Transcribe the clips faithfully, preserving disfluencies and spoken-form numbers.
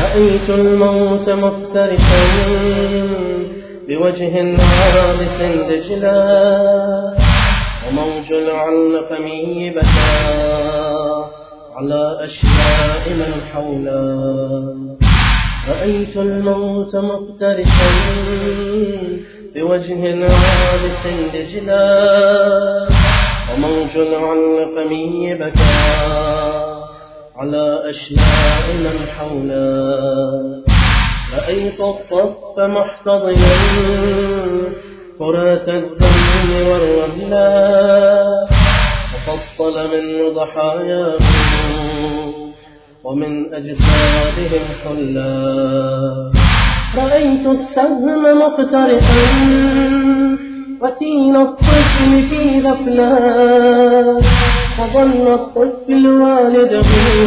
رأيت الموت مفترشا بوجه عابس دجلا، وموج العلقمي بكى على أشلاء من حوله. رأيت الموت مفترشا بوجه عابس دجلا، وموج العلقمي بكى على أشلاء من حوله. رأيت الطف محتضنا فرات الدم والرملا، وفصل من ضحاياهم ومن أجسادهم حلا. رأيت السهم مقترحا وتين الطفل في غفلة، وظن الطفل والده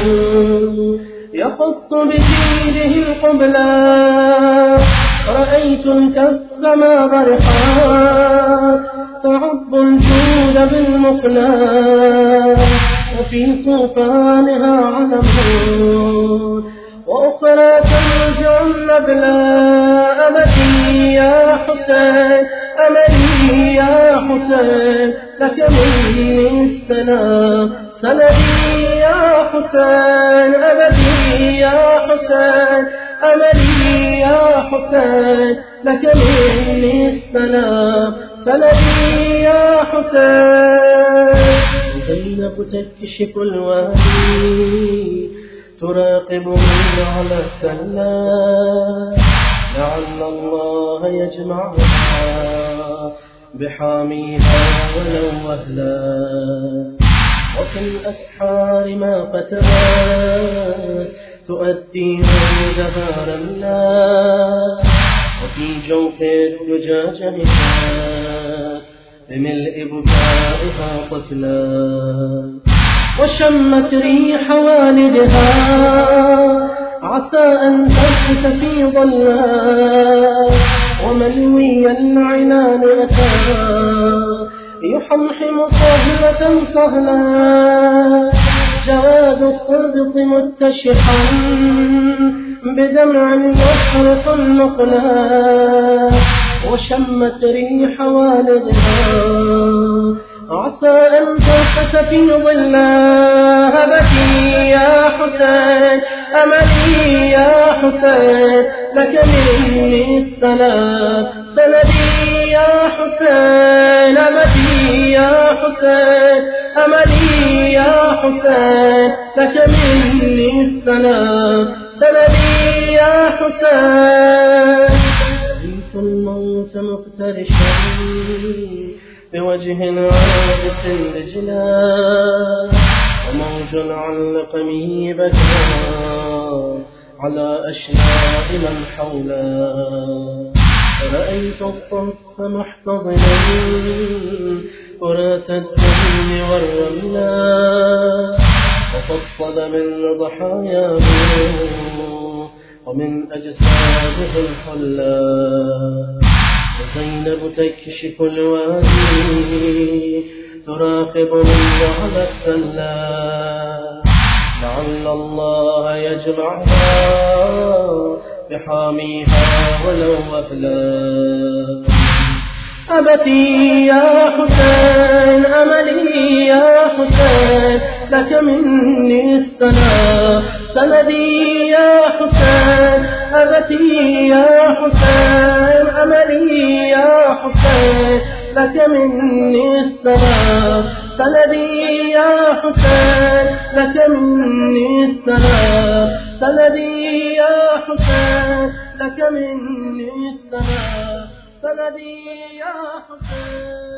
يخط بجيده القبلة. رأيت الكف ما برحا تعب الجود بالمقلا، وفي طوفانها علم وأخرى تنزع النبلا. أمتي يا حسين أملي يا حسين لك مني السلام. سندي يا حسين أبدي يا حسين أملي يا حسين لك مني السلام. سندي يا حسين. زينب تكشف الوادي تراقبني على الثلا، لعل الله يجمعها بحاميها ولو وهلا. وفي الأسحار ما فترت تؤدي عودها رملا، وفي جوف الدجاج مهات بملء بكائها طفلا. وشمت ريح والدها عسى أن تثبت في ظلها، وملوي العنان أتى يحمحم صهلة صهلا. جواد الصدق متشحا بدمع يحرق المقلا، وشمت ريح والدها عسى أن تلقت في ظلها. بكي يا حسين أملي يا حسين لك مني السلام. سندي يا حسين أملي يا حسين أملي يا حسين لك مني السلام. سندي يا حسين. رأيت الموت مفترشا بوجه عابس دجلا، وموج العلقمي بكى على أشلاء من حوله. رأيت الطف محتضنا فرات الدم والرملا، وفصل من ضحاياهم ومن أجساده الحلا. وزينب تكشف الوادي تراقبني على الثلا، لعل الله يجمعها بحاميها ولو وهلا. أبتي يا حسين أملي يا حسين لك مني السلام. سندي يا حسين أبتي يا حسين أملي يا حسين لك مني السلام. سندي يا حسين لك مني السلام. سندي يا حسين لك مني السلام. سندي يا حسين.